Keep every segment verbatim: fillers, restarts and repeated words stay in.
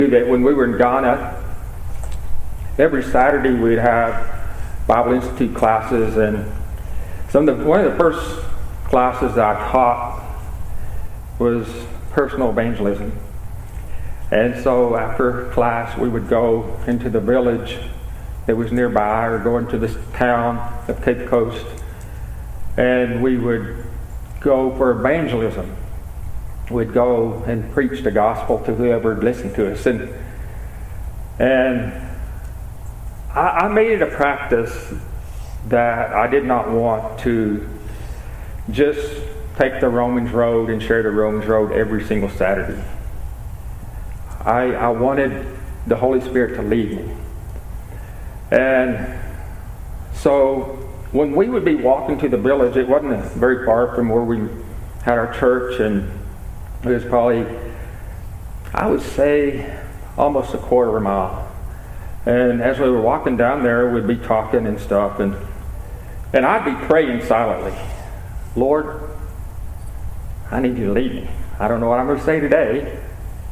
that when we were in Ghana, every Saturday we'd have Bible Institute classes, and some of the, one of the first classes that I taught was personal evangelism. And so after class we would go into the village that was nearby or go into this town of Cape Coast, and we would go for evangelism. We'd go and preach the gospel to whoever would listen to us. And and I, I made it a practice that I did not want to just take the Romans Road and share the Romans Road every single Saturday. I, I wanted the Holy Spirit to lead me. And so when we would be walking to the village, it wasn't very far from where we had our church, and it was probably, I would say, almost a quarter of a mile. And as we were walking down there, we'd be talking and stuff, and and I'd be praying silently. Lord, I need you to lead me. I don't know what I'm going to say today.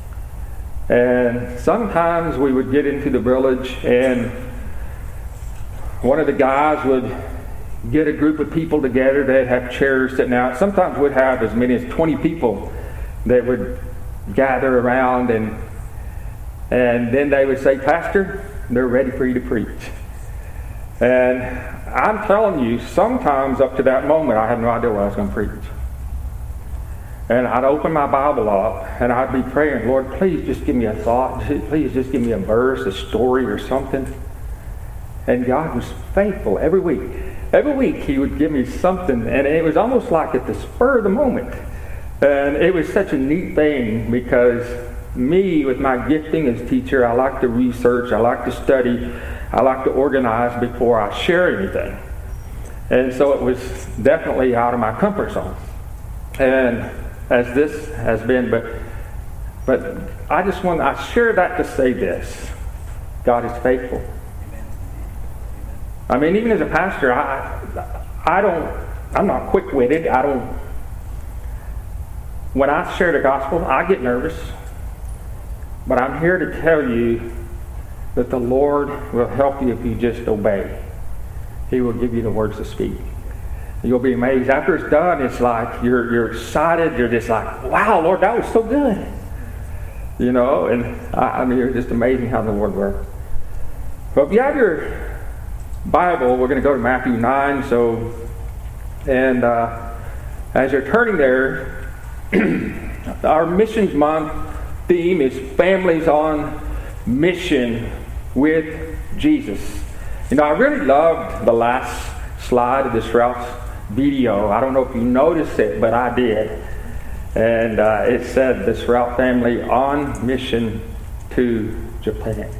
And sometimes we would get into the village, and one of the guys would get a group of people together. They'd have chairs sitting out. Sometimes we'd have as many as twenty people that would gather around, and and then they would say, Pastor, they're ready for you to preach. And I'm telling you, sometimes up to that moment, I had no idea what I was going to preach. And I'd open my Bible up, and I'd be praying, Lord, please just give me a thought. Please just give me a verse, a story, or something. And God was faithful every week. Every week He would give me something, and it was almost like at the spur of the moment. And it was such a neat thing, because me, with my gifting as teacher, I like to research, I like to study, I like to organize before I share anything. And so it was definitely out of my comfort zone. And as this has been, but but I just want, I share that to say this. God is faithful. I mean, even as a pastor, I I don't, I'm not quick-witted. I don't, when I share the gospel, I get nervous. But I'm here to tell you that the Lord will help you if you just obey. He will give you the words to speak. You'll be amazed. After it's done, it's like you're you're excited. You're just like, wow, Lord, that was so good. You know, and I, I mean, it's just amazing how the Lord works. But if you have your Bible, we're going to go to Matthew nine. So, and uh, as you're turning there, our Missions Month theme is Families on Mission with Jesus. You know, I really loved the last slide of this Ralph's video. I don't know if you noticed it, but I did. And uh, it said this Ralph family on mission to Japan.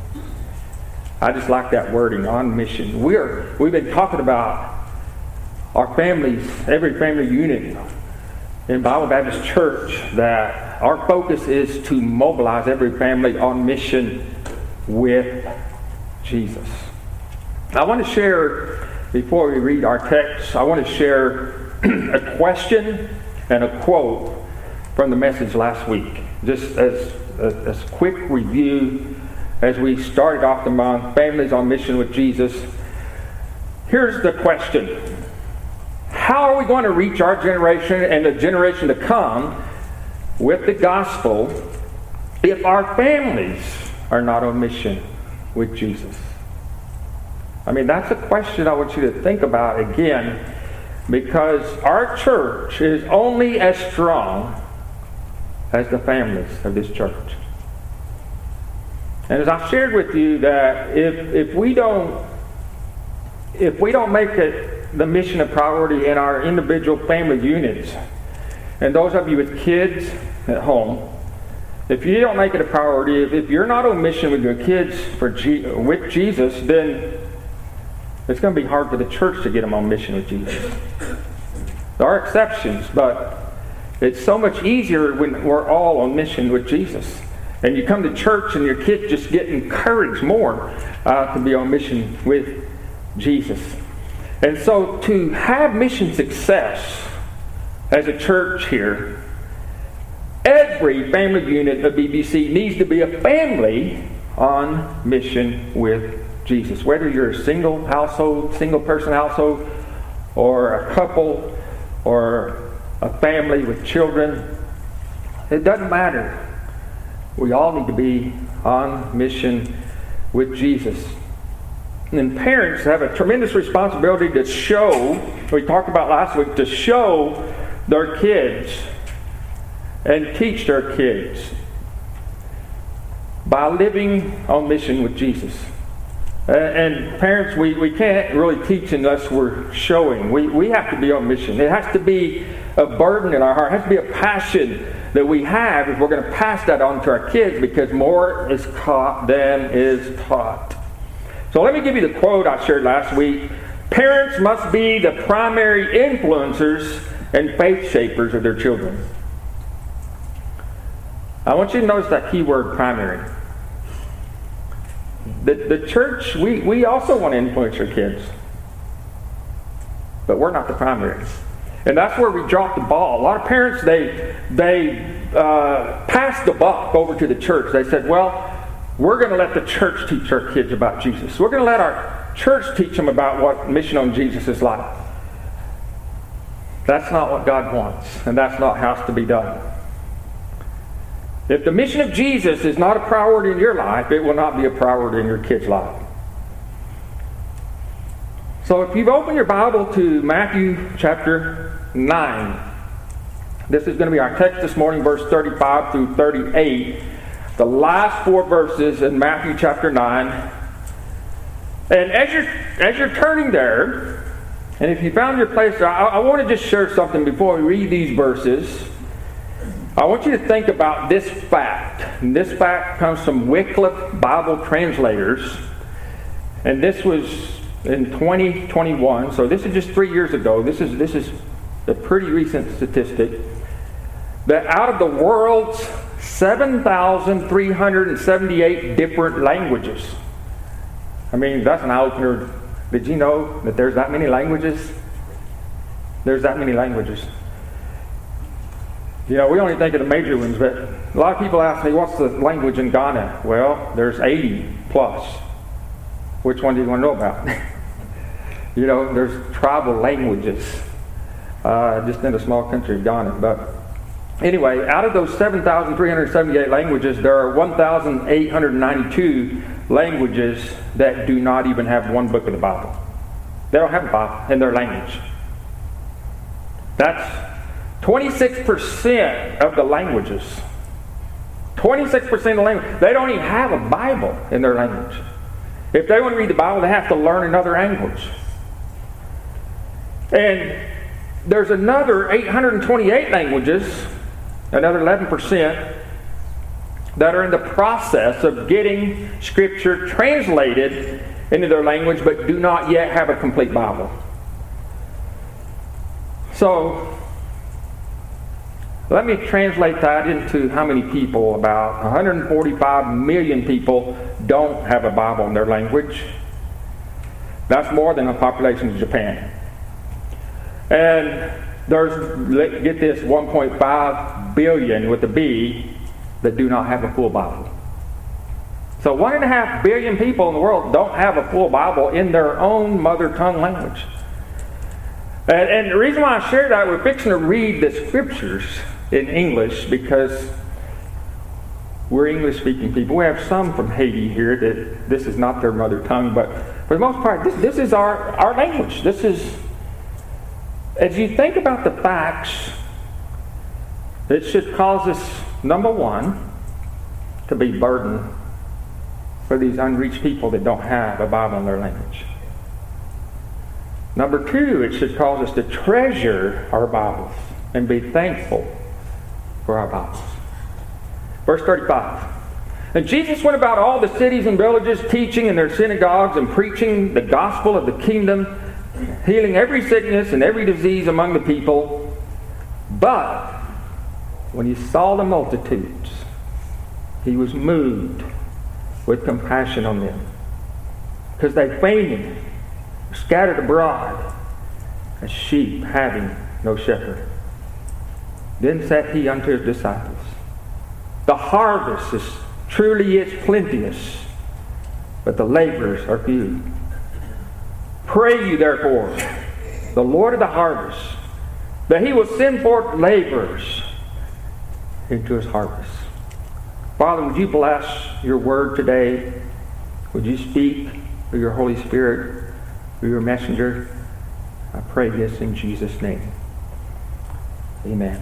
I just like that wording, on mission. We're, we've been talking about our families, every family unit in Bible Baptist Church, that our focus is to mobilize every family on mission with Jesus. I want to share, before we read our text, I want to share a question and a quote from the message last week. Just as a, a quick review as we started off the month, Families on Mission with Jesus. Here's the question. How are we going to reach our generation and the generation to come with the gospel if our families are not on mission with Jesus? I mean, that's a question I want you to think about again, because our church is only as strong as the families of this church. And as I've shared with you, that if if we don't if we don't make it the mission a priority in our individual family units, and those of you with kids at home, if you don't make it a priority, if, if you're not on mission with your kids for G, with Jesus, then it's going to be hard for the church to get them on mission with Jesus. There are exceptions, but it's so much easier when we're all on mission with Jesus. And you come to church and your kids just get encouraged more uh, to be on mission with Jesus. And so to have mission success as a church here, Every family unit of B B C needs to be a family on mission with Jesus. Whether you're a single household, single person household, or a couple, or a family with children, it doesn't matter. We all need to be on mission with Jesus. And parents have a tremendous responsibility to show, we talked about last week, to show their kids and teach their kids by living on mission with Jesus. Uh, and parents, we, we can't really teach unless we're showing. We, we have to be on mission. It has to be a burden in our heart. It has to be a passion that we have if we're going to pass that on to our kids, because more is caught than is taught. So let me give you the quote I shared last week. Parents must be the primary influencers and faith shapers of their children. I want you to notice that key word, primary. The, the church, we, we also want to influence our kids. But we're not the primary. And that's where we drop the ball. A lot of parents, they, they uh, pass the buck over to the church. They said, well, we're going to let the church teach our kids about Jesus. We're going to let our church teach them about what mission on Jesus is like. That's not what God wants. And that's not how it's to be done. If the mission of Jesus is not a priority in your life, it will not be a priority in your kid's life. So if you've opened your Bible to Matthew chapter nine, this is going to be our text this morning, verse thirty-five through thirty-eight. The last four verses in Matthew chapter nine. And as you're, as you're turning there, and if you found your place there, I, I want to just share something before we read these verses. I want you to think about this fact. And this fact comes from Wycliffe Bible Translators. And this was in twenty twenty-one. So this is just three years ago. This is, this is a pretty recent statistic. That out of the world's seven thousand three hundred seventy-eight different languages. I mean, that's an eye-opener. Did you know that there's that many languages? There's that many languages. You know, we only think of the major ones, but a lot of people ask me, what's the language in Ghana? Well, there's eighty plus. Which one do you want to know about? You know, there's tribal languages uh, just in a small country of Ghana. But anyway, out of those seven thousand three hundred seventy-eight languages, there are one thousand eight hundred ninety-two languages that do not even have one book of the Bible. They don't have a Bible in their language. That's twenty-six percent of the languages. twenty-six percent of the language. They don't even have a Bible in their language. If they want to read the Bible, they have to learn another language. And there's another eight hundred twenty-eight languages, another eleven percent, that are in the process of getting Scripture translated into their language, but do not yet have a complete Bible. So, let me translate that into how many people. About one hundred forty-five million people don't have a Bible in their language. That's more than the population of Japan. And there's, get this, one point five billion with a B that do not have a full Bible. So one and a half billion people in the world don't have a full Bible in their own mother tongue language. And, and the reason why I share that, we're fixing to read the Scriptures in English because we're English-speaking people. We have some from Haiti here that this is not their mother tongue, but for the most part, this, this is our, our language. This is, as you think about the facts, it should cause us, number one, to be burdened for these unreached people that don't have a Bible in their language. Number two, it should cause us to treasure our Bibles and be thankful for our Bibles. Verse thirty-five. And Jesus went about all the cities and villages, teaching in their synagogues and preaching the gospel of the kingdom, healing every sickness and every disease among the people. But when he saw the multitudes, he was moved with compassion on them, because they fainted, scattered abroad, as sheep having no shepherd. Then said he unto his disciples, The harvest is truly is plenteous, but the laborers are few. Pray you therefore, the Lord of the harvest, that he will send forth laborers into his harvest. Father, would you bless your word today? Would you speak through your Holy Spirit, through your messenger? I pray this in Jesus' name. Amen.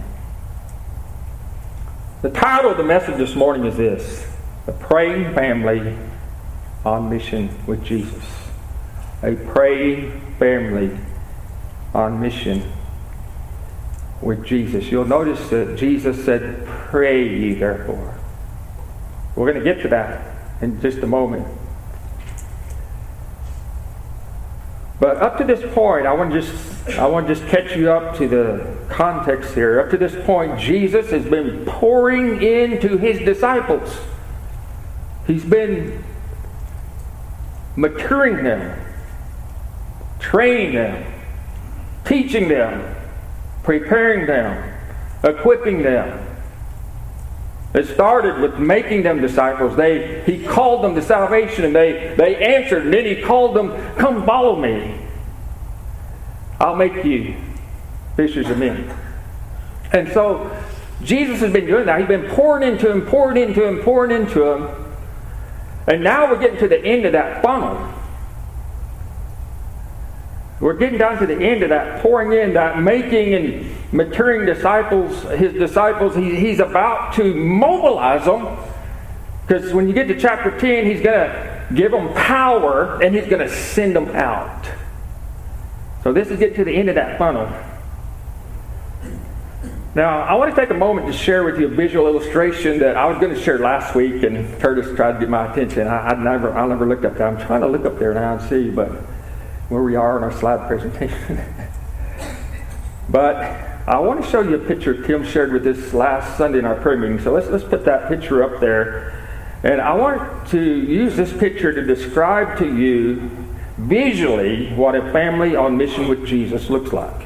The title of the message this morning is this: The Praying Family on Mission with Jesus. A praying family on mission with Jesus. You'll notice that Jesus said, "Pray ye therefore." We're going to get to that in just a moment. But up to this point, I want to just I want to just catch you up to the context here. Up to this point, Jesus has been pouring into his disciples. He's been maturing them, training them, teaching them, preparing them, equipping them. It started with making them disciples. They, he called them to salvation, and they, they answered. And then he called them, "Come follow me. I'll make you fishers of men." And so Jesus has been doing that. He's been pouring into them, pouring into them, pouring into them. And now we're getting to the end of that funnel. We're getting down to the end of that pouring in, that making and maturing disciples, his disciples. He, he's about to mobilize them. Because when you get to chapter ten, he's going to give them power and he's going to send them out. So this is getting to the end of that funnel. Now, I want to take a moment to share with you a visual illustration that I was going to share last week, and Curtis tried to get my attention. I, I never, I never looked up there. I'm trying to look up there now and see, but where we are in our slide presentation. But I want to show you a picture Tim shared with us last Sunday in our prayer meeting. So let's let's put that picture up there. And I want to use this picture to describe to you visually what a family on mission with Jesus looks like.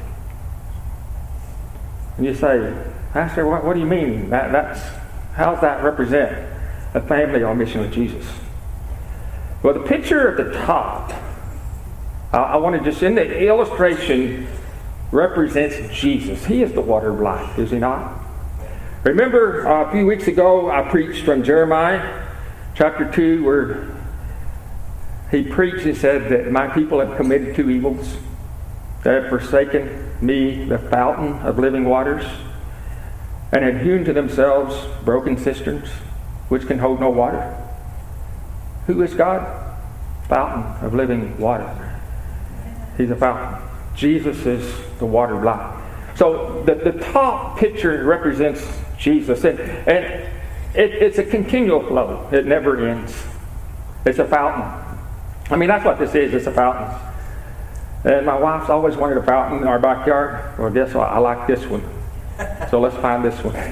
And you say, "Pastor, what, what do you mean? That, that's how does that represent a family on mission with Jesus?" Well, the picture at the top, I, I want to just, in the illustration, represents Jesus. He is the water of life, is he not? Remember uh, a few weeks ago I preached from Jeremiah chapter two, where he preached and said that my people have committed two evils. They have forsaken me, the fountain of living waters, and have hewn to themselves broken cisterns, which can hold no water. Who is God? Fountain of living water. He's a fountain. Jesus is the water of life. So the, the top picture represents Jesus. And, and it, it's a continual flow. It never ends. It's a fountain. I mean, that's what this is. It's a fountain. And my wife's always wanted a fountain in our backyard. Well, guess what? I like this one. So let's find this one.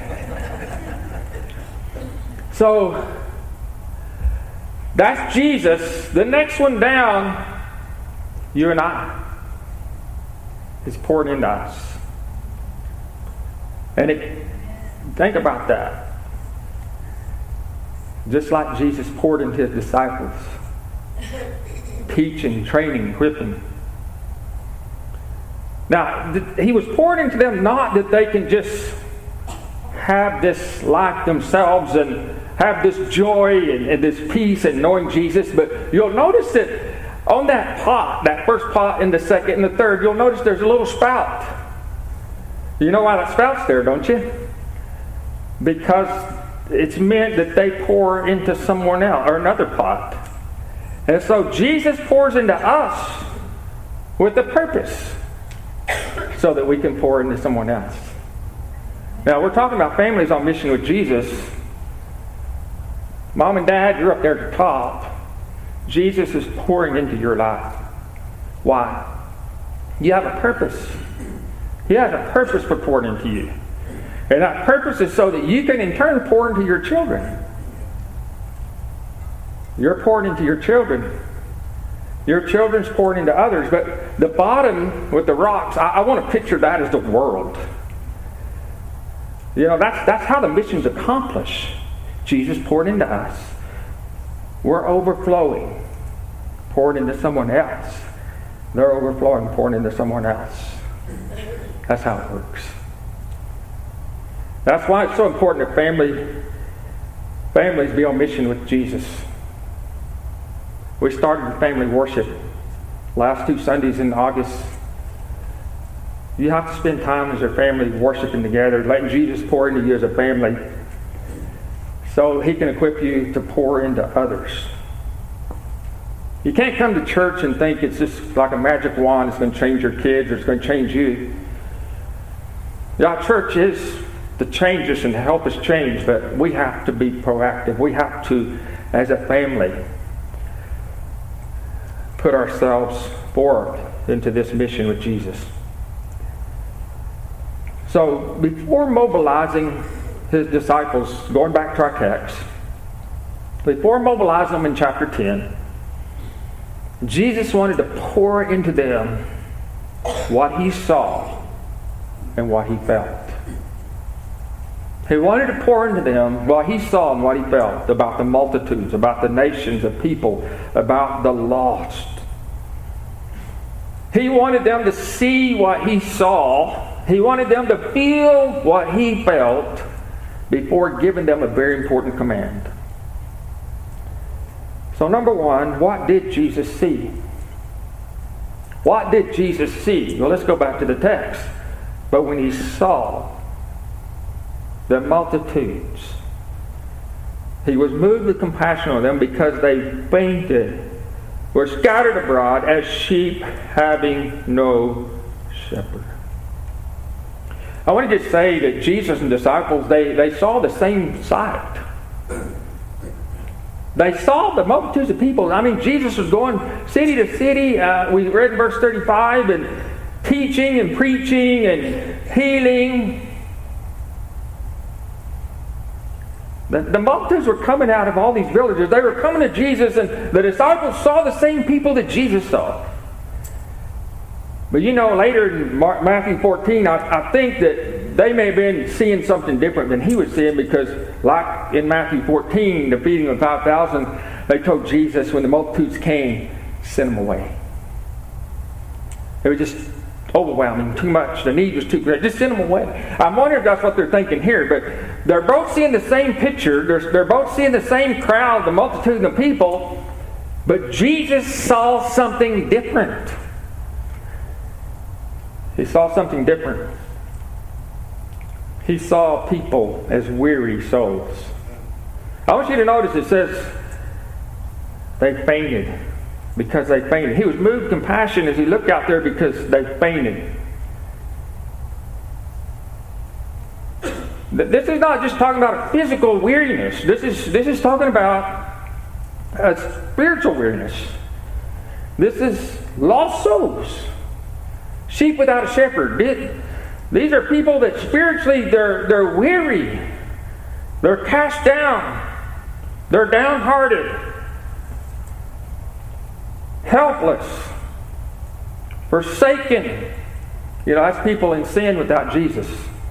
So that's Jesus. The next one down, you and I. Is poured into us. And it, think about that. Just like Jesus poured into his disciples, teaching, training, equipping. Now, th- he was poured into them not that they can just have this life themselves and have this joy and, and this peace and knowing Jesus, but you'll notice that on that pot, that first pot and the second and the third, you'll notice there's a little spout. You know why that spout's there, don't you? Because it's meant that they pour into someone else or another pot. And so Jesus pours into us with a purpose so that we can pour into someone else. Now, we're talking about families on mission with Jesus. Mom and Dad, you're up there at the top. Jesus is pouring into your life. Why? You have a purpose. He has a purpose for pouring into you. And that purpose is so that you can in turn pour into your children. You're pouring into your children. Your children's pouring into others. But the bottom with the rocks, I, I want to picture that as the world. You know, that's, that's how the mission's accomplished. Jesus poured into us. We're overflowing, pouring into someone else. They're overflowing, pouring into someone else. That's how it works. That's why it's so important that family, families be on mission with Jesus. We started with family worship last two Sundays in August. You have to spend time as your family worshiping together, letting Jesus pour into you as a family so He can equip you to pour into others. You can't come to church and think it's just like a magic wand that's going to change your kids or it's going to change you. Yeah, church is to change us and to help us change, but we have to be proactive. We have to, as a family, put ourselves forward into this mission with Jesus. So, before mobilizing His disciples, going back to our text, before mobilizing them in chapter ten, Jesus wanted to pour into them what He saw and what He felt. He wanted to pour into them what He saw and what He felt about the multitudes, about the nations of people, about the lost. He wanted them to see what He saw. He wanted them to feel what He felt before giving them a very important command. So number one, what did Jesus see? What did Jesus see? Well, let's go back to the text. But when He saw the multitudes, He was moved with compassion on them because they fainted, were scattered abroad as sheep having no shepherd. I want to just say that Jesus and disciples, they, they saw the same sight. They saw the multitudes of people. I mean, Jesus was going city to city. Uh, we read in verse thirty-five, and teaching and preaching and healing. The, the multitudes were coming out of all these villages. They were coming to Jesus, and the disciples saw the same people that Jesus saw. But you know, later in Mark, Matthew fourteen, I, I think that they may have been seeing something different than He was seeing, because like in Matthew fourteen, the feeding of five thousand, they told Jesus when the multitudes came, send them away. It was just overwhelming, too much. The need was too great. Just send them away. I'm wondering if that's what they're thinking here, but they're both seeing the same picture. They're, they're both seeing the same crowd, the multitude of people, but Jesus saw something different. He saw something different. He saw people as weary souls. I want you to notice it says they fainted because they fainted. He was moved with compassion as He looked out there because they fainted. This is not just talking about a physical weariness. This is, this is talking about a spiritual weariness. This is lost souls. Sheep without a shepherd. These are people that spiritually they're, they're weary. They're cast down. They're downhearted. Helpless. Forsaken. You know, that's people in sin without Jesus.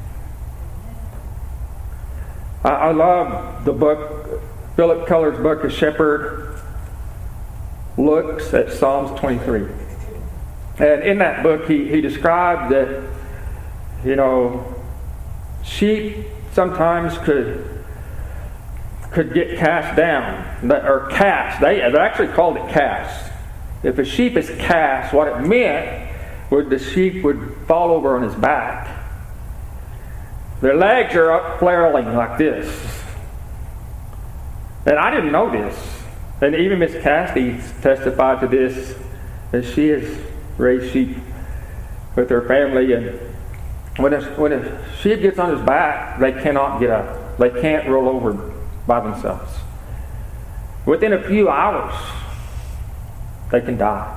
I, I love the book, Philip Keller's book, A Shepherd Looks at Psalms twenty-three. And in that book, he, he described that, you know, sheep sometimes could could get cast down, or cast. They, they actually called it cast. If a sheep is cast, what it meant was the sheep would fall over on his back. Their legs are up flailing like this. And I didn't know this. And even Miss Cassidy testified to this, that she has raised sheep with her family, and when a, when a sheep gets on his back, they cannot get up. They can't roll over by themselves. Within a few hours, they can die.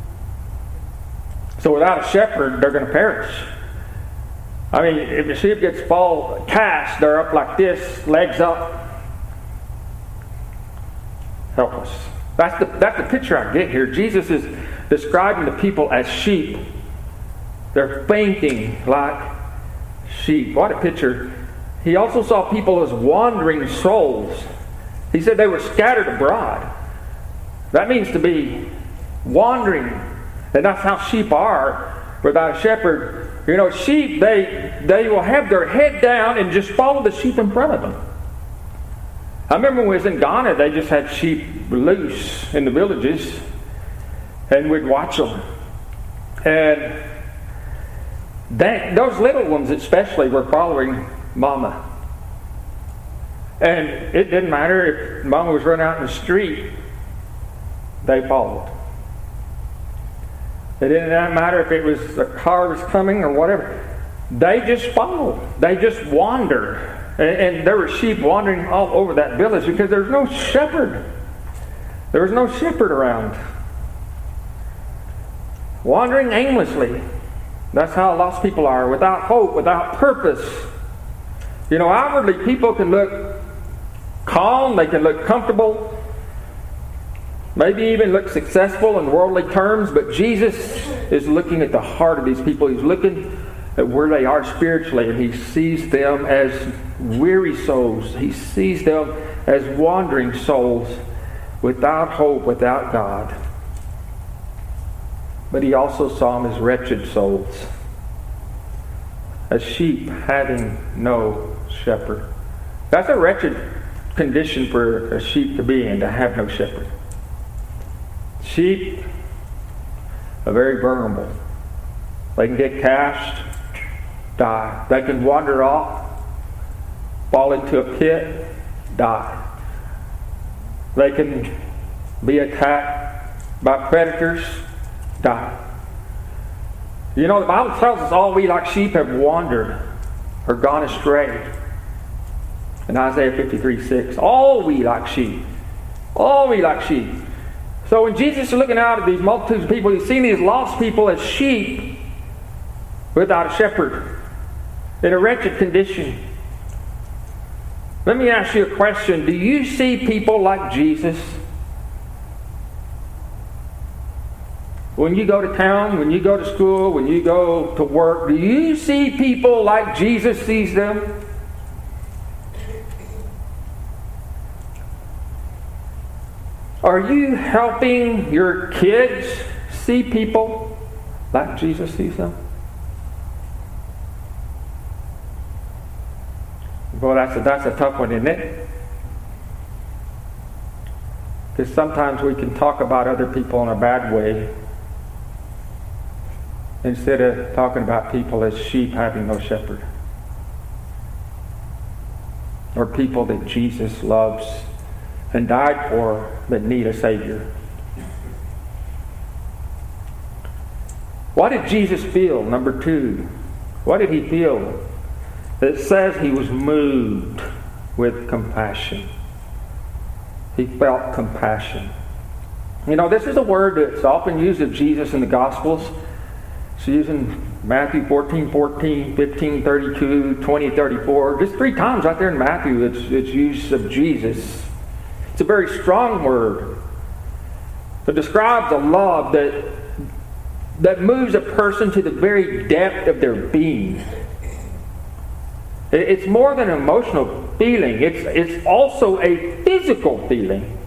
So without a shepherd, they're going to perish. I mean, if the sheep gets fall cast, they're up like this, legs up, helpless. That's the that's the picture I get here. Jesus is describing the people as sheep. They're fainting like sheep. What a picture he also saw people as wandering souls. He said they were scattered abroad. That means to be wandering. And that's how sheep are without a shepherd. You know, sheep, they, they will have their head down and just follow the sheep in front of them. I remember when we was in Ghana, they just had sheep loose in the villages. And we'd watch them. And that, those little ones especially were following Mama. And it didn't matter if Mama was running out in the street, they followed. It didn't matter if it was a car was coming or whatever. They just followed. They just wandered. And, and there were sheep wandering all over that village because there's no shepherd. There was no shepherd around. Wandering aimlessly. That's how lost people are, without hope, without purpose. You know, outwardly people can look calm, they can look comfortable, maybe even look successful in worldly terms, but Jesus is looking at the heart of these people. He's looking at where they are spiritually, and He sees them as weary souls. He sees them as wandering souls without hope, without God. But He also saw them as wretched souls, as sheep having no shepherd. That's a wretched condition for a sheep to be in, to have no shepherd. Sheep are very vulnerable. They can get cast, die. They can wander off, fall into a pit, die. They can be attacked by predators, die. You know, the Bible tells us all we like sheep have wandered or gone astray. In Isaiah fifty-three six, all we like sheep. All we like sheep. So when Jesus is looking out at these multitudes of people, He's seeing these lost people as sheep without a shepherd, in a wretched condition. Let me ask you a question. Do you see people like Jesus? When you go to town, when you go to school, when you go to work, do you see people like Jesus sees them? Are you helping your kids see people like Jesus sees them? Well, that's a, that's a tough one, isn't it? Because sometimes we can talk about other people in a bad way instead of talking about people as sheep having no shepherd. Or people that Jesus loves and died for that need a Savior. What did Jesus feel? Number two. What did He feel? It says He was moved with compassion. He felt compassion. You know, this is a word that's often used of Jesus in the Gospels. It's used in Matthew fourteen fourteen, fifteen thirty-two, twenty thirty-four. Just three times right there in Matthew it's, it's used of Jesus. It's a very strong word. It describes a love that, that moves a person to the very depth of their being. It's more than an emotional feeling. It's, it's also a physical feeling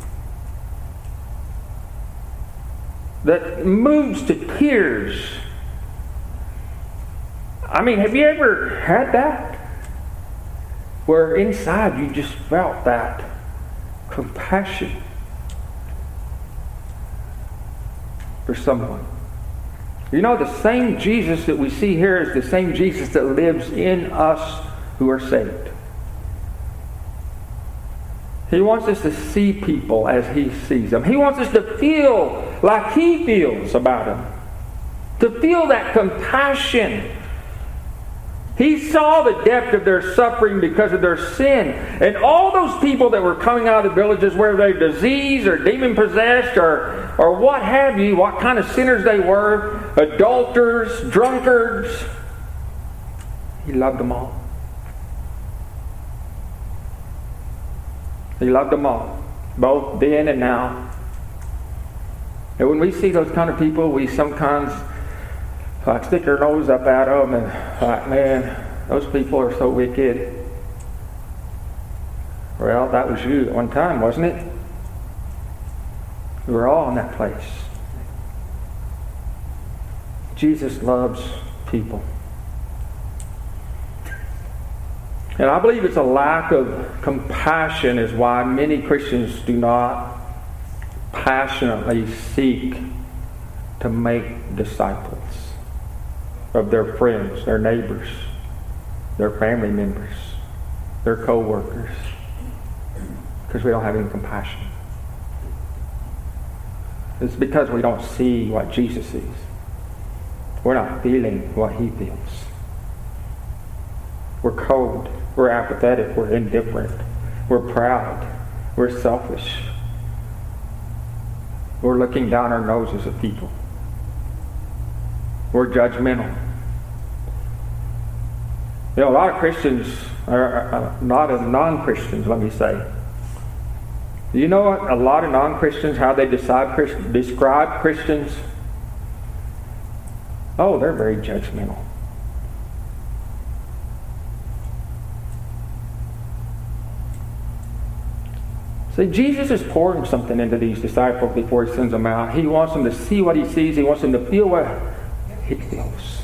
that moves to tears. I mean, have you ever had that? Where inside you just felt that compassion for someone. You know, the same Jesus that we see here is the same Jesus that lives in us who are saved. He wants us to see people as He sees them. He wants us to feel like He feels about them. To feel that compassion. He saw the depth of their suffering because of their sin. And all those people that were coming out of the villages, whether they're diseased or demon-possessed or, or what have you, what kind of sinners they were, adulterers, drunkards, He loved them all. He loved them all, both then and now. And when we see those kind of people, we sometimes like stick our nose up at them and like, man, those people are so wicked. Well, that was you at one time, wasn't it? We were all in that place. Jesus loves people. And I believe it's a lack of compassion is why many Christians do not passionately seek to make disciples of their friends, their neighbors, their family members, their co-workers, because we don't have any compassion. It's because we don't see what Jesus sees. We're not feeling what He feels. We're cold. We're apathetic. We're indifferent. We're proud. We're selfish. We're looking down our noses at people. We're judgmental. You know, a lot of Christians, are, uh, not of non-Christians, let me say. Do you know what a lot of non-Christians, how they describe, Christ, describe Christians? Oh, they're very judgmental. See, Jesus is pouring something into these disciples before He sends them out. He wants them to see what He sees. He wants them to feel what He feels.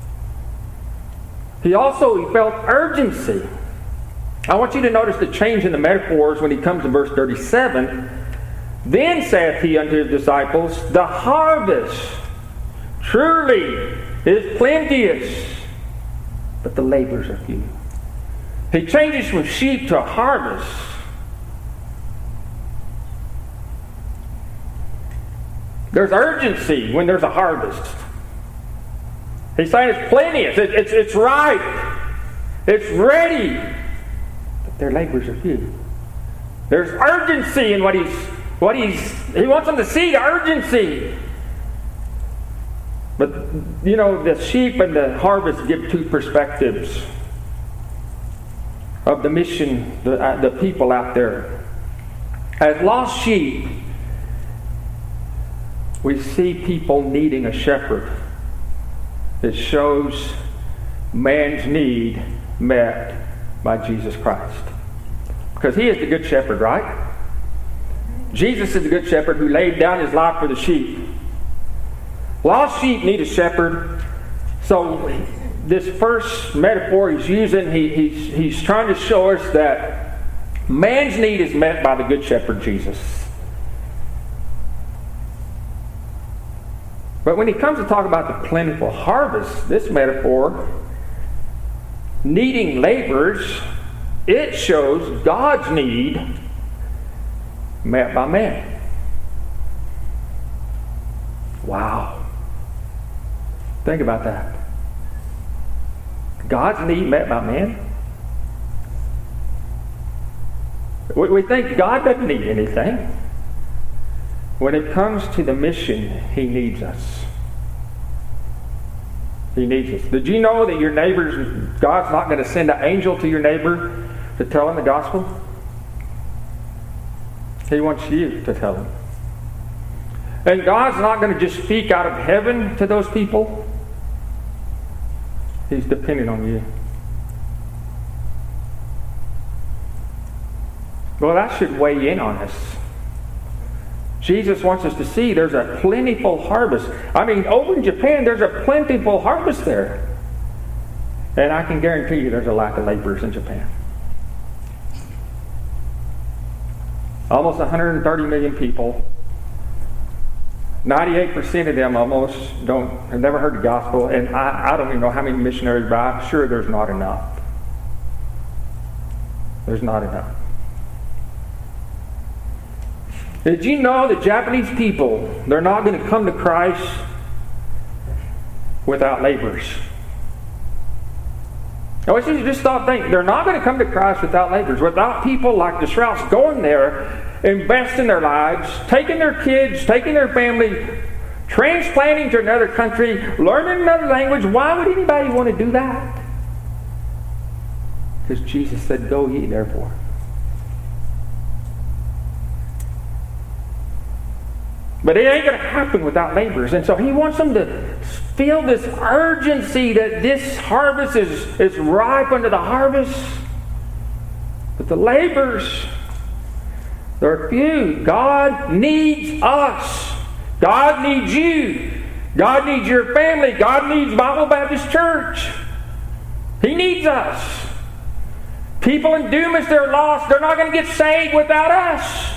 He also he felt urgency. I want you to notice the change in the metaphors when He comes to verse thirty-seven. Then saith He unto His disciples, the harvest truly is plenteous, but the laborers are few. He changes from sheep to a harvest. There's urgency when there's a harvest. He's saying it's plenteous, it, it's, it's ripe, it's ready, but their laborers are few. There's urgency in what he's, what he's, he wants them to see the urgency. But, you know, the sheep and the harvest give two perspectives of the mission, the, uh, the people out there. As lost sheep, we see people needing a shepherd. It shows man's need met by Jesus Christ. Because He is the good shepherd, right? Jesus is the good shepherd who laid down His life for the sheep. Lost sheep need a shepherd. So this first metaphor he's using, he, he's, he's trying to show us that man's need is met by the good shepherd, Jesus. But when he comes to talk about the plentiful harvest, this metaphor, needing laborers, it shows God's need met by man. Wow. Think about that. God's need met by man? We, we think God doesn't need anything. When it comes to the mission, He needs us. He needs us. Did you know that your neighbors, God's not going to send an angel to your neighbor to tell him the gospel? He wants you to tell him. And God's not going to just speak out of heaven to those people. He's dependent on you. Well, that should weigh in on us. Jesus wants us to see there's a plentiful harvest. I mean, over in Japan, there's a plentiful harvest there. And I can guarantee you there's a lack of laborers in Japan. Almost one hundred thirty million people. ninety-eight percent of them almost don't have never heard the gospel. And I, I don't even know how many missionaries, but I'm sure there's not enough. There's not enough. Did you know that Japanese people, they're not going to come to Christ without laborers? I want you to just stop thinking. They're not going to come to Christ without laborers, without people like the Shrouds going there, investing their lives, taking their kids, taking their family, transplanting to another country, learning another language. Why would anybody want to do that? Because Jesus said, "Go ye therefore." But it ain't going to happen without laborers. And so He wants them to feel this urgency that this harvest is, is ripe unto the harvest. But the laborers, they're few. God needs us. God needs you. God needs your family. God needs Bible Baptist Church. He needs us. People in Dumas, they're lost. They're not going to get saved without us.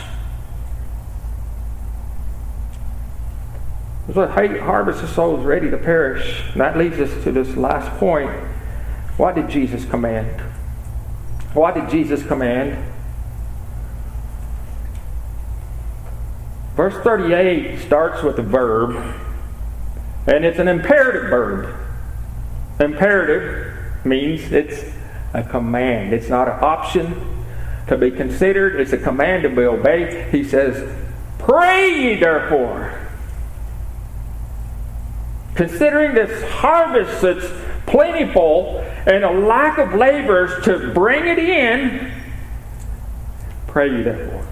So harvest of souls ready to perish. And that leads us to this last point. What did Jesus command? What did Jesus command? Verse thirty-eight starts with a verb, and it's an imperative verb. Imperative means it's a command. It's not an option to be considered. It's a command to be obeyed. He says, "Pray ye therefore." Considering this harvest that's plentiful and a lack of laborers to bring it in, pray ye therefore.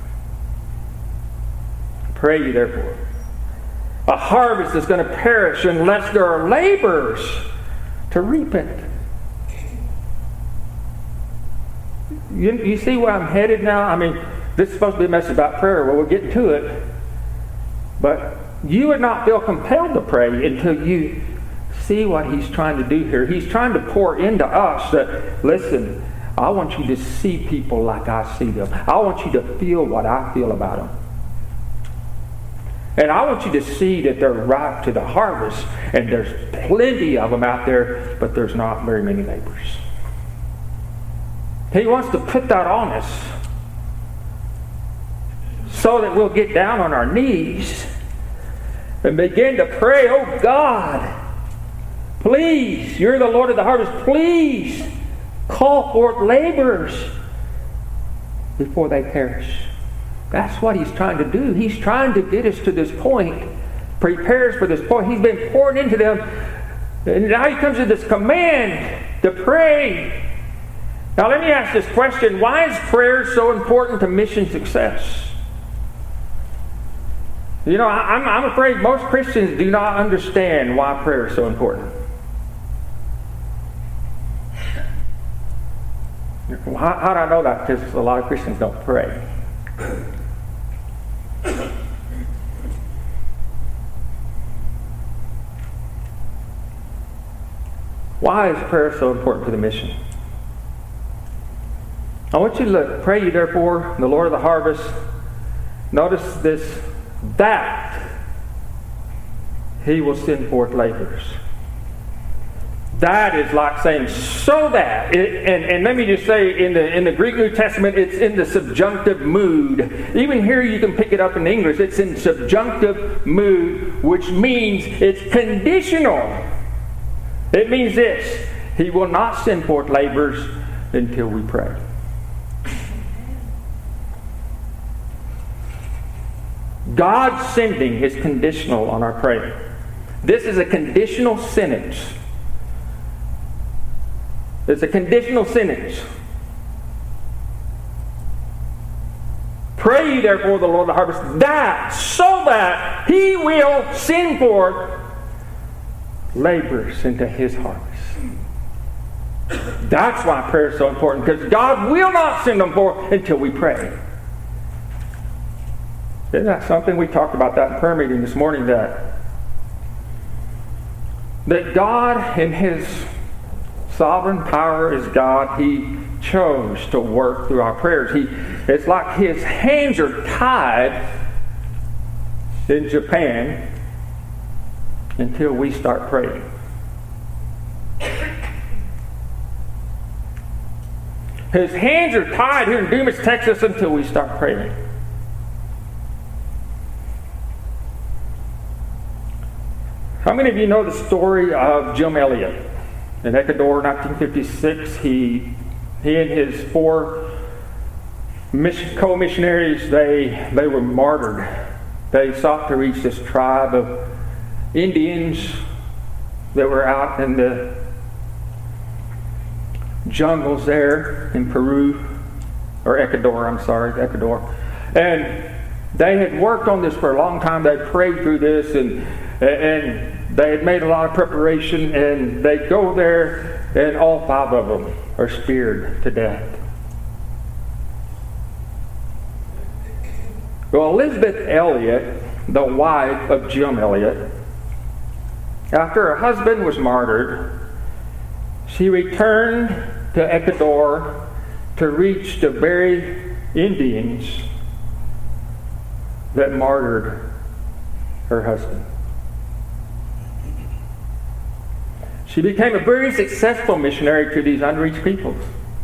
Pray ye therefore. A harvest is going to perish unless there are laborers to reap it. You, you see where I'm headed now? I mean, this is supposed to be a message about prayer. Well, we're getting to it. But you would not feel compelled to pray until you see what He's trying to do here. He's trying to pour into us that, listen, I want you to see people like I see them. I want you to feel what I feel about them. And I want you to see that they're ripe to the harvest, and there's plenty of them out there, but there's not very many laborers. He wants to put that on us so that we'll get down on our knees and begin to pray, "Oh God, please, you're the Lord of the harvest. Please call forth laborers before they perish." That's what He's trying to do. He's trying to get us to this point, prepare us for this point. He's been pouring into them, and now He comes to this command to pray. Now let me ask this question. Why is prayer so important to mission success? You know, I'm, I'm afraid most Christians do not understand why prayer is so important. Well, how, how do I know that? Because a lot of Christians don't pray. Why is prayer so important to the mission? I want you to look. Pray ye therefore, the Lord of the harvest. Notice this, that He will send forth laborers. That is like saying, so that. It, and, and let me just say, in the in the Greek New Testament, it's in the subjunctive mood. Even here you can pick it up in English. It's in subjunctive mood, which means it's conditional. It means this: He will not send forth laborers until we pray. God's sending is conditional on our praying. This is a conditional sentence. It's a conditional sentence. Pray ye therefore the Lord of the harvest, that, so that He will send forth laborers into His harvest. That's why prayer is so important, because God will not send them forth until we pray. Isn't that something? We talked about that in prayer meeting this morning, that that God in His sovereign power as God, He chose to work through our prayers. He, it's like His hands are tied in Japan until we start praying. His hands are tied here in Dumas, Texas until we start praying. How many of you know the story of Jim Elliot? In Ecuador, nineteen fifty-six, he he and his four mission, co-missionaries, they they were martyred. They sought to reach this tribe of Indians that were out in the jungles there in Peru, or Ecuador, I'm sorry, Ecuador. And they had worked on this for a long time. They prayed through this, and and they had made a lot of preparation, and they go there, and all five of them are speared to death. Well, Elizabeth Elliot, the wife of Jim Elliot, after her husband was martyred, she returned to Ecuador to reach the very Indians that martyred her husband. She became a very successful missionary to these unreached peoples.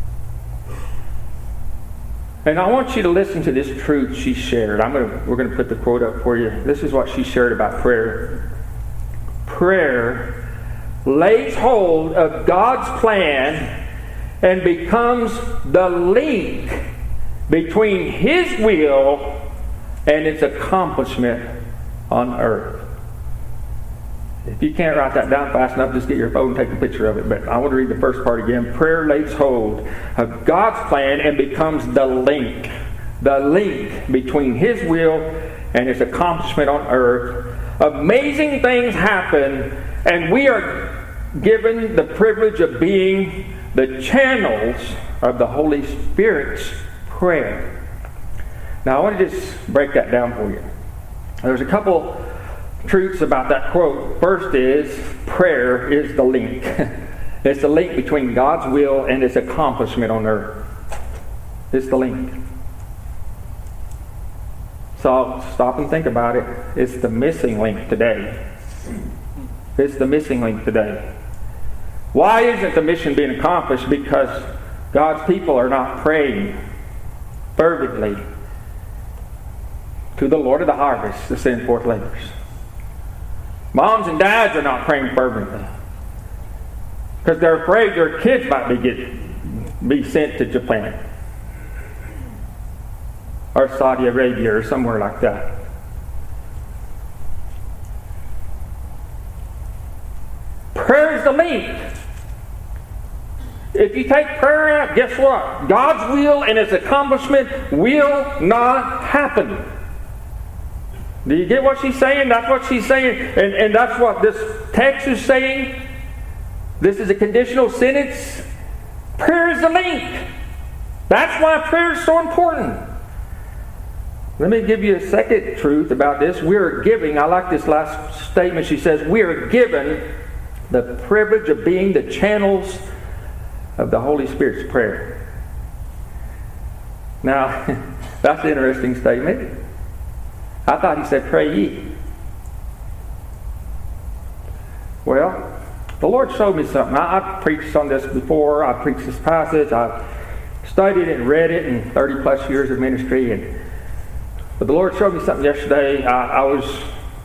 And I want you to listen to this truth she shared. I'm gonna, we're going to put the quote up for you. This is what she shared about prayer. Prayer lays hold of God's plan and becomes the link between His will and its accomplishment on earth. If you can't write that down fast enough, just get your phone and take a picture of it. But I want to read the first part again. Prayer lays hold of God's plan and becomes the link. The link between His will and His accomplishment on earth. Amazing things happen, and we are given the privilege of being the channels of the Holy Spirit's prayer. Now I want to just break that down for you. There's a couple truths about that quote. First is, prayer is the link. It's the link between God's will and His accomplishment on earth. It's the link. So stop and think about it. It's the missing link today. It's the missing link today. Why isn't the mission being accomplished? Because God's people are not praying fervently to the Lord of the harvest to send forth laborers. Moms and dads are not praying fervently because they're afraid their kids might be get, be sent to Japan or Saudi Arabia or somewhere like that. Prayer is the link. If you take prayer out, guess what? God's will and His accomplishment will not happen. Do you get what she's saying? That's what she's saying. And, and that's what this text is saying. This is a conditional sentence. Prayer is the link. That's why prayer is so important. Let me give you a second truth about this. We are giving, I like this last statement. She says, we are given the privilege of being the channels of the Holy Spirit's prayer. Now, that's an interesting statement. I thought He said, pray ye. Well, the Lord showed me something. I, I've preached on this before. I've preached this passage. I've studied it and read it in thirty plus years of ministry. And, but the Lord showed me something yesterday. I, I was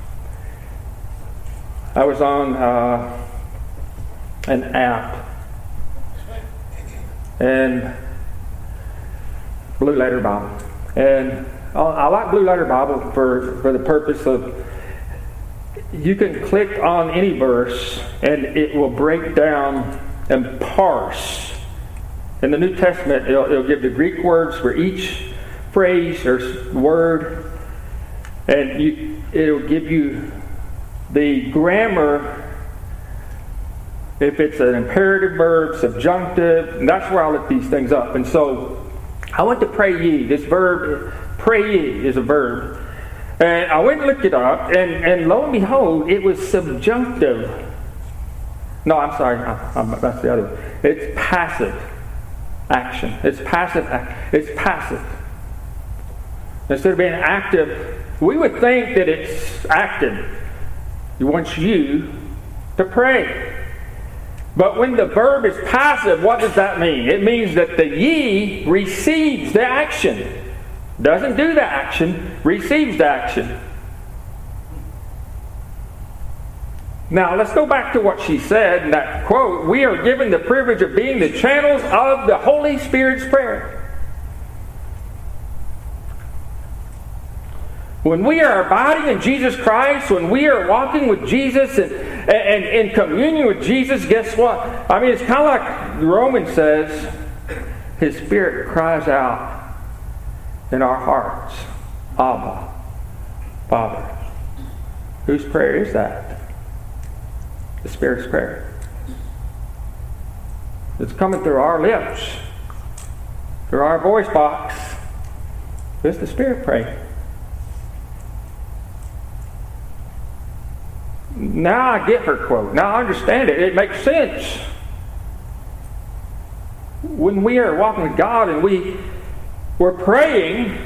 I was on uh, an app. And Blue Letter Bible. And I like Blue Letter Bible for, for the purpose of, you can click on any verse and it will break down and parse. In the New Testament, it'll, it'll give the Greek words for each phrase or word, and you, it'll give you the grammar, if it's an imperative verb, subjunctive, and that's where I look these things up. And so I went to pray ye. This verb, pray ye, is a verb. And I went and looked it up, and, and lo and behold, it was subjunctive. No, I'm sorry, I, I'm, that's the other one. It's passive action. It's passive. It's passive. Instead of being active, we would think that it's active. It wants you to pray. But when the verb is passive, what does that mean? It means that the ye receives the action. Doesn't do the action, receives the action. Now, let's go back to what she said in that quote. We are given the privilege of being the channels of the Holy Spirit's prayer. When we are abiding in Jesus Christ, when we are walking with Jesus and, and, and in communion with Jesus, guess what? I mean, it's kind of like Romans says, His Spirit cries out in our hearts, Abba, Father. Whose prayer is that? The Spirit's prayer. It's coming through our lips, through our voice box. It's the Spirit praying. Now I get her quote. Now I understand it. It makes sense. When we are walking with God and we, we're praying,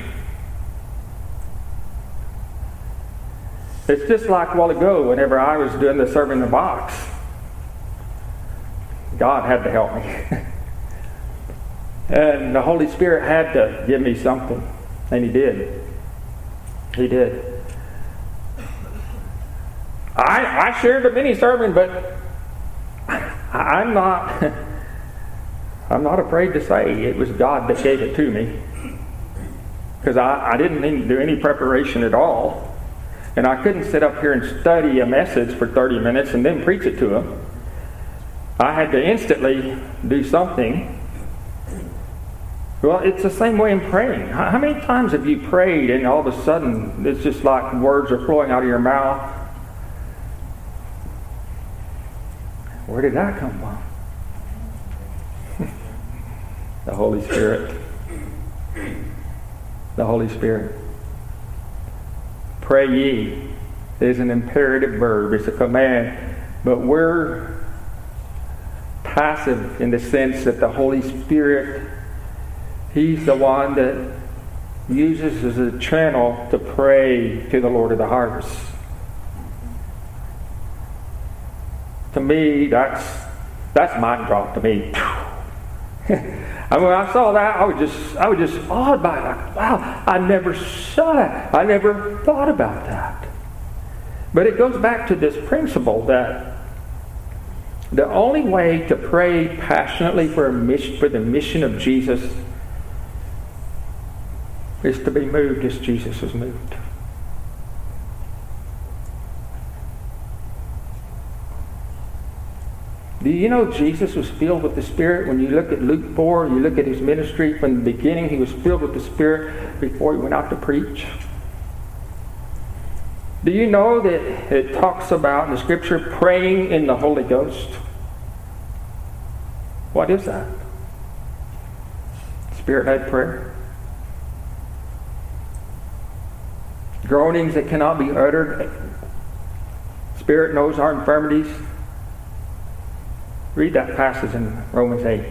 it's just like a while ago whenever I was doing the serving the box. God had to help me. And the Holy Spirit had to give me something. And He did. He did. I, I shared a mini sermon, but I'm not I'm not afraid to say it was God that gave it to me. Because I, I didn't need to do any preparation at all. And I couldn't sit up here and study a message for thirty minutes and then preach it to them. I had to instantly do something. Well, it's the same way in praying. How many times have you prayed and all of a sudden it's just like words are flowing out of your mouth? Where did that come from? The Holy Spirit. The Holy Spirit. Pray ye is an imperative verb. It's a command. But we're passive in the sense that the Holy Spirit, He's the one that uses as a channel to pray to the Lord of the harvest. To me, that's that's mind drop to me. I mean, when I saw that, I was just I was just awed by it. Like, wow, I never saw that. I never thought about that. But it goes back to this principle that the only way to pray passionately for a mission, for the mission of Jesus, is to be moved as Jesus was moved. Do you know Jesus was filled with the Spirit? When you look at Luke four, you look at His ministry from the beginning, He was filled with the Spirit before He went out to preach. Do you know that it talks about in the Scripture praying in the Holy Ghost? What is that? Spirit-led prayer. Groanings that cannot be uttered. Spirit knows our infirmities. Read that passage in Romans eight.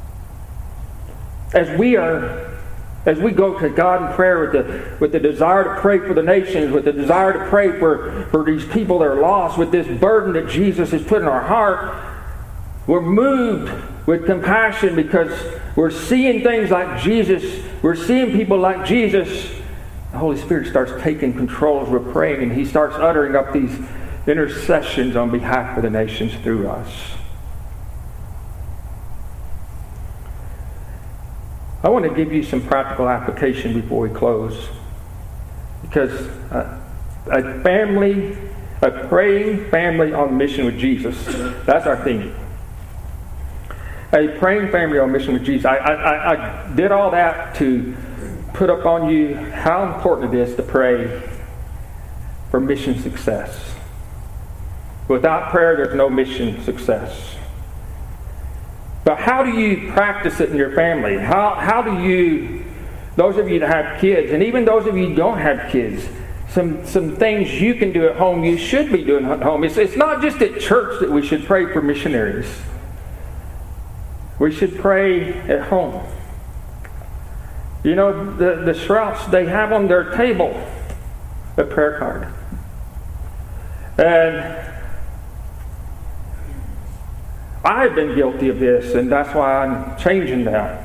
As we are, as we go to God in prayer with the with the desire to pray for the nations, with the desire to pray for, for these people that are lost, with this burden that Jesus has put in our heart, we're moved with compassion because we're seeing things like Jesus. We're seeing people like Jesus. The Holy Spirit starts taking control as we're praying, and He starts uttering up these intercessions on behalf of the nations through us. I want to give you some practical application before we close. Because a, a family, a praying family on mission with Jesus, that's our theme. A praying family on mission with Jesus. I, I, I did all that to put up on you how important it is to pray for mission success. Without prayer, there's no mission success. But how do you practice it in your family? How how do you, those of you that have kids, and even those of you who don't have kids, some some things you can do at home, you should be doing at home. It's, it's not just at church that we should pray for missionaries. We should pray at home. You know, the, the Shrouts, they have on their table a prayer card. And I've been guilty of this, and that's why I'm changing that.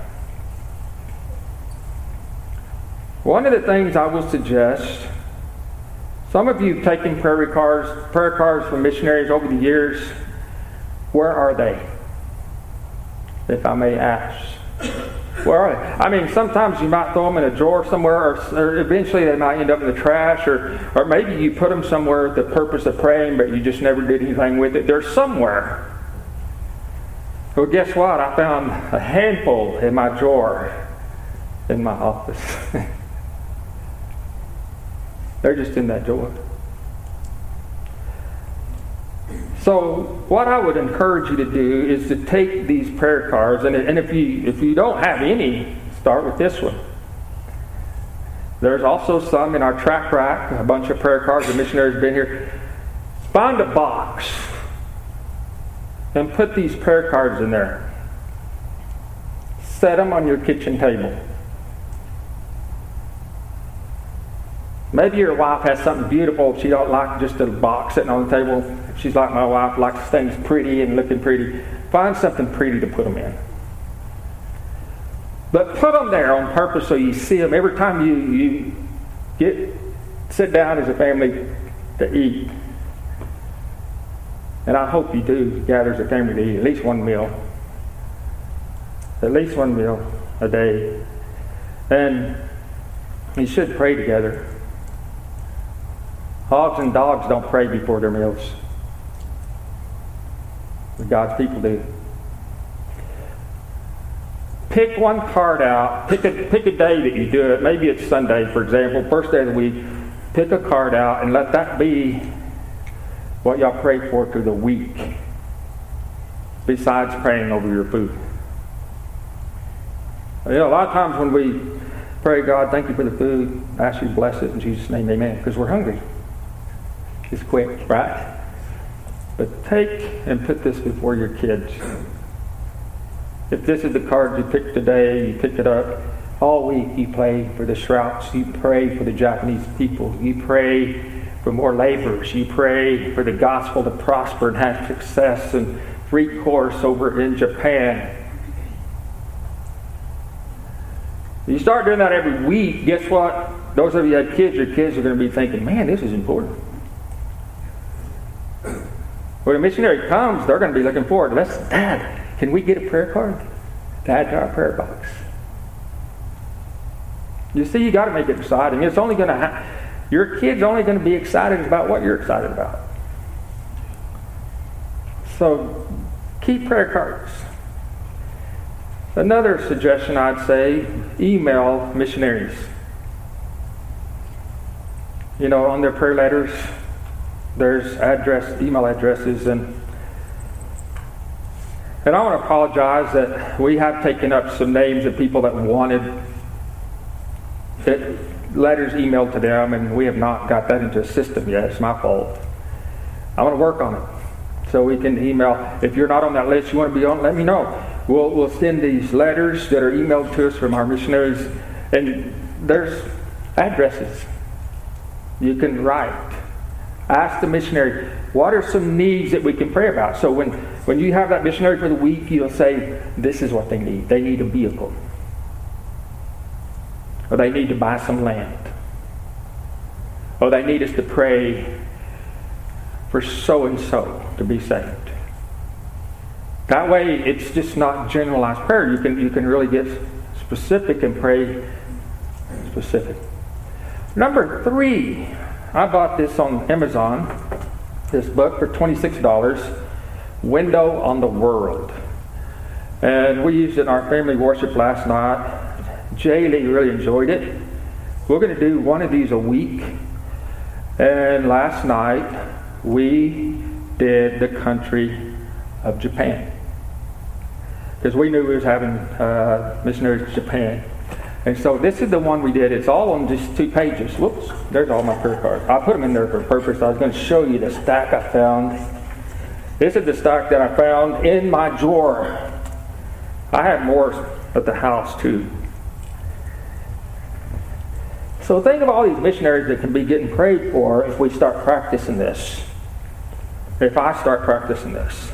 One of the things I will suggest, some of you have taken prayer cards, prayer cards from missionaries over the years. Where are they? If I may ask. Where are they? I mean, sometimes you might throw them in a drawer somewhere, or, or eventually they might end up in the trash, or, or maybe you put them somewhere with the purpose of praying, but you just never did anything with it. They're somewhere. Well, guess what? I found a handful in my drawer in my office. They're just in that drawer. So what I would encourage you to do is to take these prayer cards, and, and if you if you don't have any, start with this one. There's also some in our track rack, a bunch of prayer cards. The missionaries have been here. Find a box and put these prayer cards in there. Set them on your kitchen table. Maybe your wife has something beautiful. She don't like just a box sitting on the table. She's like my wife, likes things pretty and looking pretty. Find something pretty to put them in. But put them there on purpose so you see them every time you, you get sit down as a family to eat. And I hope you do gather as a family to eat at least one meal. At least one meal a day. And you should pray together. Hogs and dogs don't pray before their meals. But God's people do. Pick one card out. Pick a, pick a day that you do it. Maybe it's Sunday, for example. First day of the week. Pick a card out and let that be what y'all pray for through the week. Besides praying over your food. You know, a lot of times when we pray, God, thank you for the food. I ask you to bless it in Jesus' name, amen. Because we're hungry. It's quick, right? But take and put this before your kids. If this is the card you picked today, you pick it up. All week you pray for the Shrouts. You pray for the Japanese people. You pray for more laborers. You pray for the gospel to prosper and have success and free course over in Japan. You start doing that every week, guess what? Those of you who have kids, your kids are going to be thinking, man, this is important. When a missionary comes, they're going to be looking forward. Let's, Dad, can we get a prayer card to add to our prayer box? You see, you got to make it exciting. It's only going to ha- your kid's only going to be excited about what you're excited about. So, keep prayer cards. Another suggestion I'd say, email missionaries. You know, on their prayer letters, there's address, email addresses, and and I want to apologize that we have taken up some names of people that wanted it, letters emailed to them, and we have not got that into a system yet. It's my fault. I want to work on it so we can email. If you're not on that list, you want to be on, let me know. We'll we'll send these letters that are emailed to us from our missionaries, and there's addresses you can write. Ask the missionary, what are some needs that we can pray about? So when, when you have that missionary for the week, you'll say, this is what they need. They need a vehicle. Or they need to buy some land. Or they need us to pray for so-and-so to be saved. That way, it's just not generalized prayer. You can, you can really get specific and pray specific. Number three, I bought this on Amazon, this book for twenty-six dollars, Window on the World. And we used it in our family worship last night. Jaylee really enjoyed it. We're going to do one of these a week. And last night, we did the country of Japan. Because we knew we was having uh, missionaries to Japan. And so this is the one we did. It's all on just two pages. Whoops, there's all my prayer cards. I put them in there for a purpose. I was going to show you the stack I found. This is the stack that I found in my drawer. I have more at the house too. So think of all these missionaries that can be getting prayed for if we start practicing this. If I start practicing this.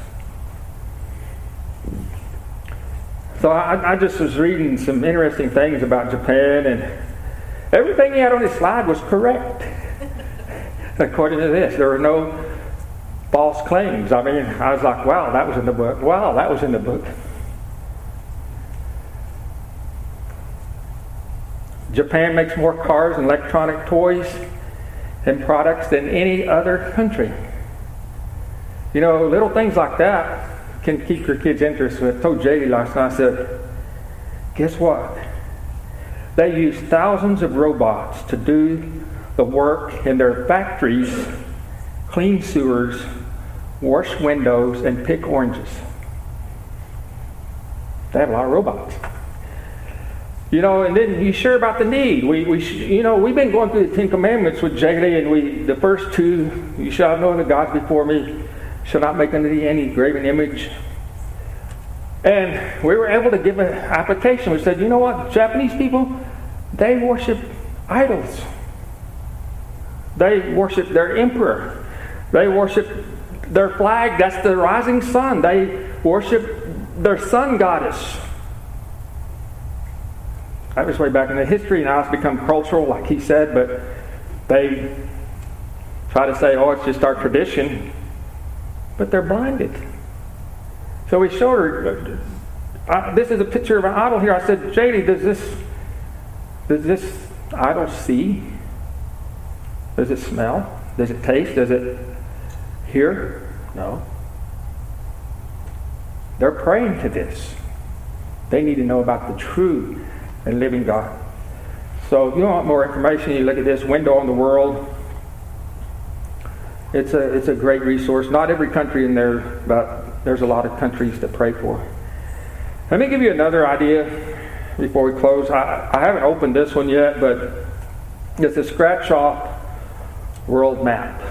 So I, I just was reading some interesting things about Japan, and everything he had on his slide was correct. According to this, there were no false claims. I mean, I was like, wow, that was in the book. Wow, that was in the book. Japan makes more cars and electronic toys and products than any other country. You know, little things like that can keep your kids interested. I told J D last night, I said, guess what? They use thousands of robots to do the work in their factories, clean sewers, wash windows, and pick oranges. They have a lot of robots. You know, and then you share about the need. We, we, you know, we've been going through the Ten Commandments with Jaylee, and we, the first two, you shall have no other gods before me, shall not make unto thee any graven image. And we were able to give an application. We said, you know what, Japanese people, they worship idols. They worship their emperor. They worship their flag, that's the rising sun. They worship their sun goddess. That was way back in the history. Now it's become cultural, like he said, but they try to say, oh, it's just our tradition. But they're blinded. So we showed her, uh, this is a picture of an idol here. I said, Jaylee, does this, does this idol see? Does it smell? Does it taste? Does it hear? No. They're praying to this. They need to know about the true and living God. So if you want more information, you look at this Window on the World. It's a it's a great resource. Not every country in there, but there's a lot of countries to pray for. Let me give you another idea before we close. I, I haven't opened this one yet, but it's a scratch-off world map.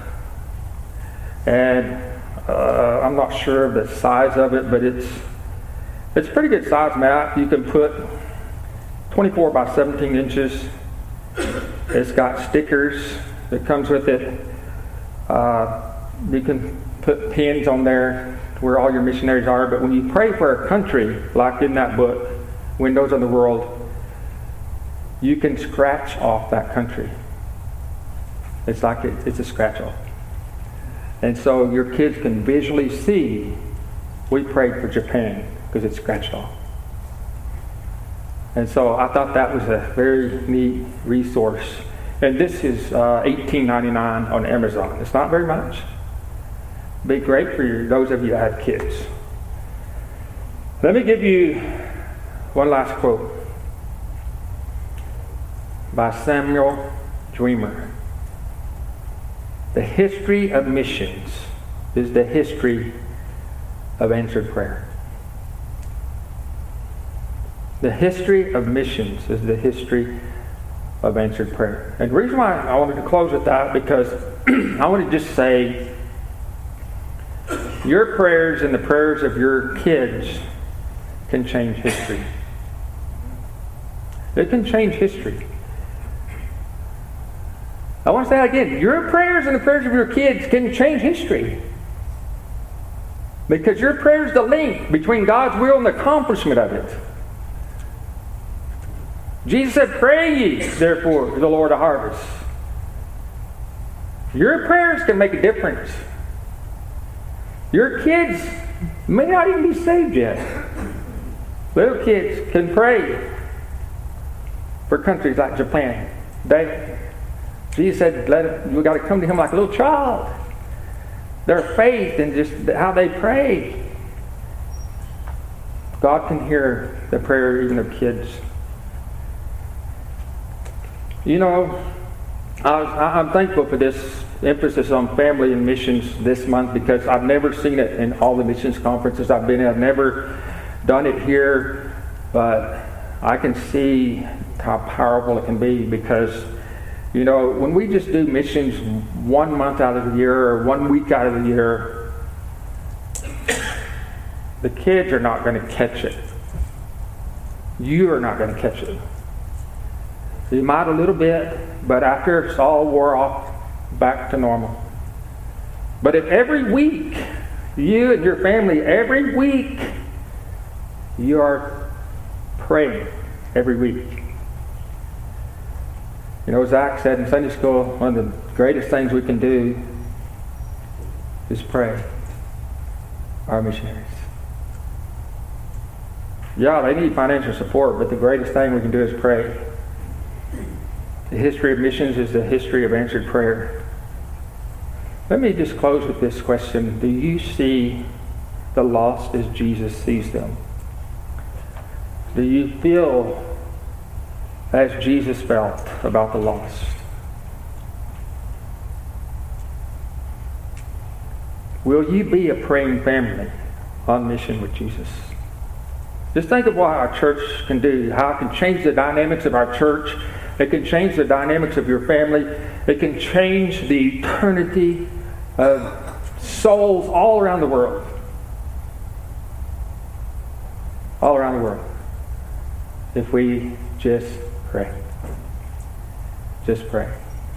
And uh, I'm not sure of the size of it, but it's it's a pretty good size map. You can put twenty-four by seventeen inches. It's got stickers that comes with it. Uh, you can put pins on there where all your missionaries are. But when you pray for a country, like in that book, Windows on the World, you can scratch off that country. It's like it, it's a scratch off. And so your kids can visually see, we prayed for Japan because it's scratched off. And so I thought that was a very neat resource. And this is uh, eighteen ninety-nine on Amazon. It's not very much. Be great for your, those of you that have kids. Let me give you one last quote by Samuel Dreamer. The history of missions is the history of answered prayer. The history of missions is the history of answered prayer. And the reason why I wanted to close with that, because I want to just say, your prayers and the prayers of your kids can change history. It can change history. I want to say that again. Your prayers and the prayers of your kids can change history. Because your prayer is the link between God's will and the accomplishment of it. Jesus said, pray ye, therefore, to the Lord of harvest. Your prayers can make a difference. Your kids may not even be saved yet. Little kids can pray for countries like Japan. They, Jesus said, let it, you got to come to Him like a little child. Their faith and just how they pray. God can hear the prayer even of kids. You know, I was, I'm thankful for this emphasis on family and missions this month, because I've never seen it in all the missions conferences I've been in. I've never done it here, but I can see how powerful it can be, because, you know, when we just do missions one month out of the year or one week out of the year, the kids are not going to catch it. You are not going to catch it. You might a little bit, but after it's all wore off, back to normal. But if every week, you and your family, every week, you are praying every week. You know, Zach said in Sunday school, one of the greatest things we can do is pray our missionaries. Yeah, they need financial support, but the greatest thing we can do is pray. The history of missions is the history of answered prayer. Let me just close with this question. Do you see the lost as Jesus sees them? Do you feel as Jesus felt about the lost? Will you be a praying family on mission with Jesus? Just think of what our church can do, how it can change the dynamics of our church. It can change the dynamics of your family. It can change the eternity of souls all around the world. All around the world. If we just pray. Just pray.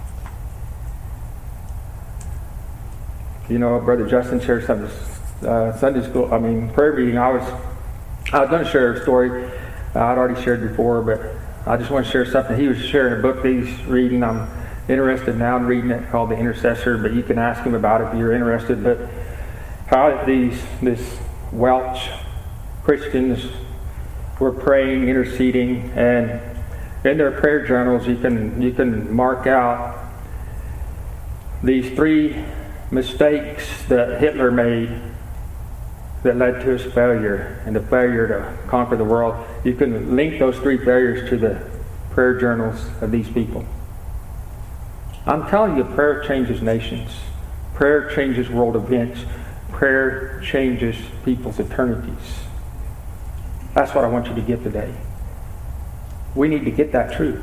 You know, Brother Justin shared some uh, Sunday school, I mean, prayer meeting. I was, I was going to share a story uh, I'd already shared before, but I just want to share something. He was sharing a book that he's reading. I'm interested now in reading it, called The Intercessor, but you can ask him about it if you're interested. But how these this Welsh Christians were praying, interceding, and in their prayer journals you can you can mark out these three mistakes that Hitler made that led to his failure and the failure to conquer the world. You can link those three failures to the prayer journals of these people. I'm telling you, prayer changes nations. Prayer changes world events. Prayer changes people's eternities. That's what I want you to get today. We need to get that truth.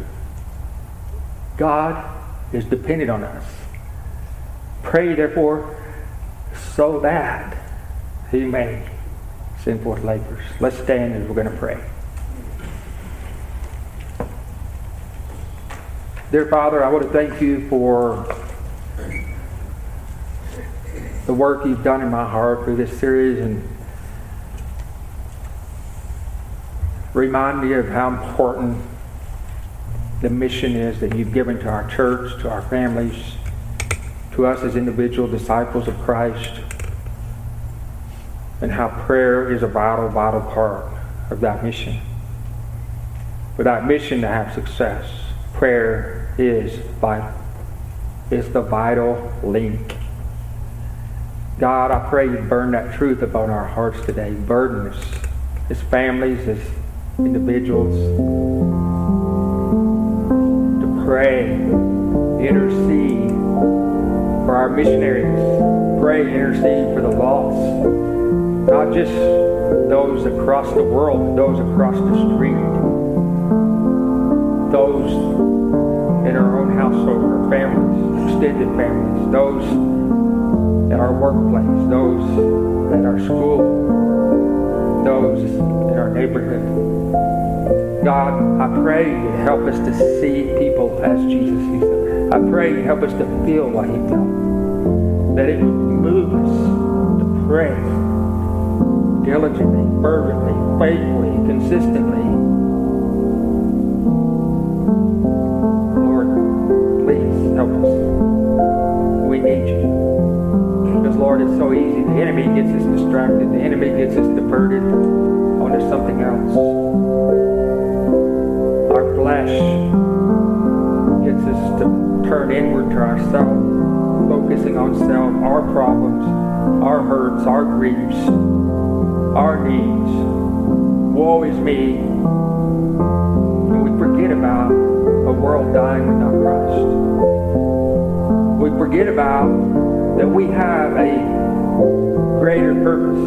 God is dependent on us. Pray, therefore, so that He may send forth laborers. Let's stand and we're going to pray. Dear Father, I want to thank you for the work you've done in my heart through this series, and remind me of how important the mission is that you've given to our church, to our families, to us as individual disciples of Christ, and how prayer is a vital, vital part of that mission. For that mission to have success, prayer is vital. It's the vital link. God, I pray you burn that truth upon our hearts today. Burden us as families, as individuals, to pray, intercede for our missionaries. Pray, intercede for the lost. Not just those across the world, those across the street. Those in our own household, our families, extended families. Those at our workplace. Those at our school. Those in our neighborhood. God, I pray you help us to see people as Jesus sees them. I pray you help us to feel like he felt. That it would move us to pray diligently, fervently, faithfully, consistently. Lord, please help us. We need you. Because Lord, it's so easy. The enemy gets us distracted. The enemy gets us diverted onto something else. Our flesh gets us to turn inward to ourselves, focusing on self, our problems, our hurts, our griefs, our needs. Woe is me. And we forget about a world dying without Christ. We forget about that we have a greater purpose.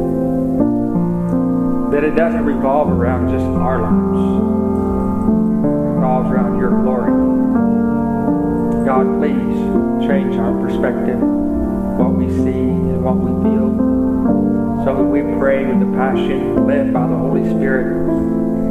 That it doesn't revolve around just our lives. It revolves around your glory. God, please change our perspective, what we see and what we feel, so that we pray with the passion led by the Holy Spirit